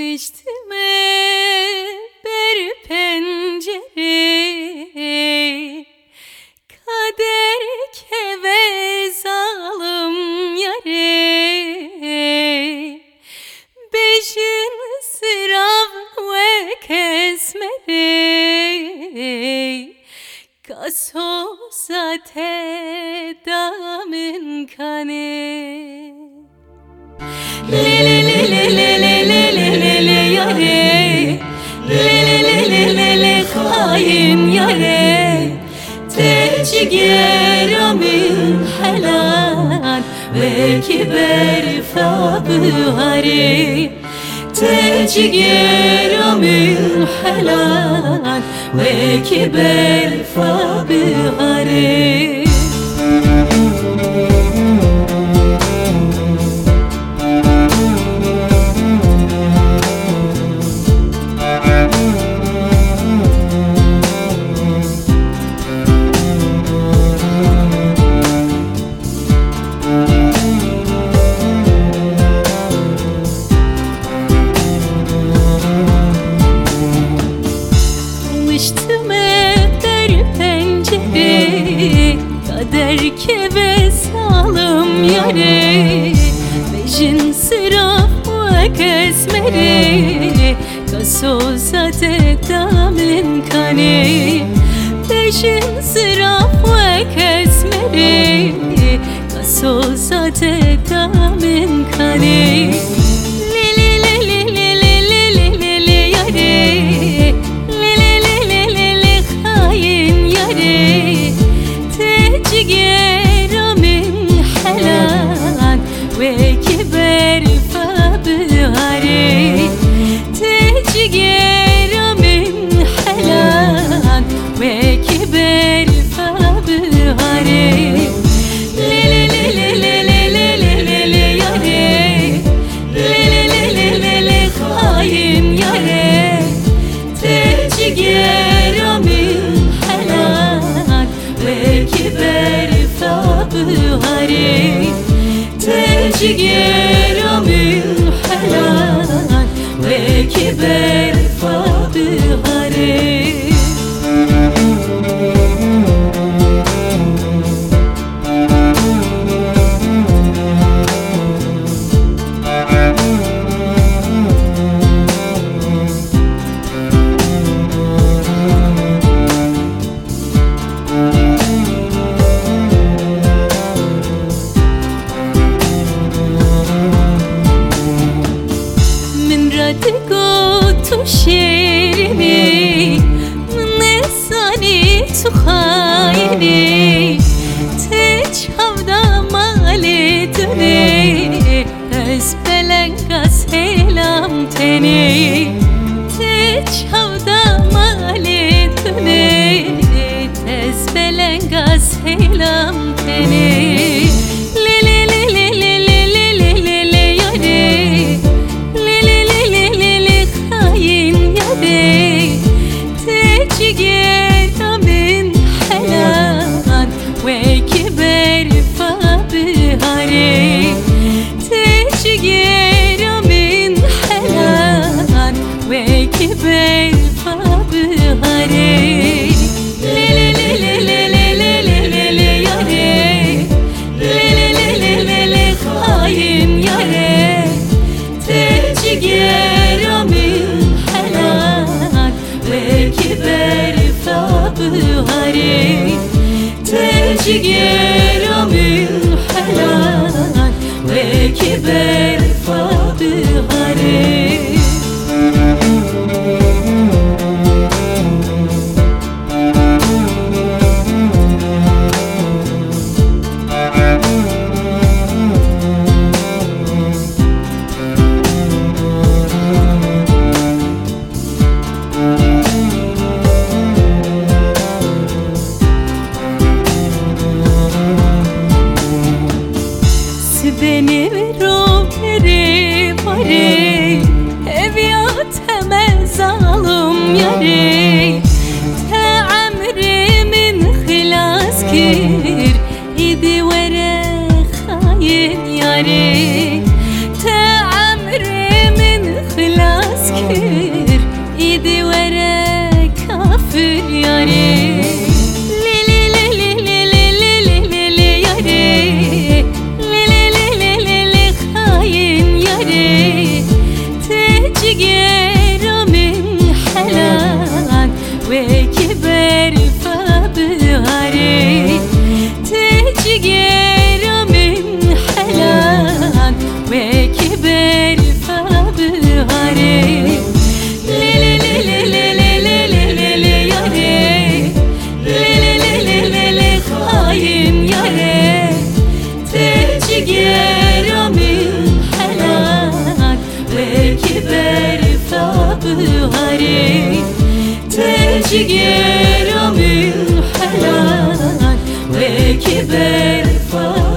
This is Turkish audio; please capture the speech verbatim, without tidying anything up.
وشتمه بر pencere kader ke ve zalim yare bejin sırav ve kesmere kaso zate damin kane le le le le le le le le le yare le le le le le hain yare تجگرامین حلال و کبر فابهاری تجگرامین حلال و کبر فابهاری kader ke ve zalim yare bejin sırav ve kesmere kaso zate damin kane bejin sırav ve kesmere kaso zate damin kane le le le le le le le le le yare le le le le le le hain yare تجگرامین حلال و کبر فابهاری تجگرامین حلال و کبر فابهاری le le le le le le le le le yare le le le le le le hain yare tejgeramin halal ve kiber fabhari tejgeramin halal ve kiber fabhari تو شیرینی نسانی تو خاینی تج havda mali duni ez belengas helam teni tej havda mali duni ez belengas helam teni le le le le le le le le le yare تجگرامین حلال و کبر فابهاری تجگرامین حلال و کبر فابهاری le le le le le le le le le yare le le le le le hain yare tejgeramin kiber fabhari tejgeramin halal ve kiber fabhari benim ruhları varı eviyateme zalim yare te amrimin hilas kir idi vere hain yare te amrimin hilas كبر فبهاري تجير من حلال وكبر فبهاري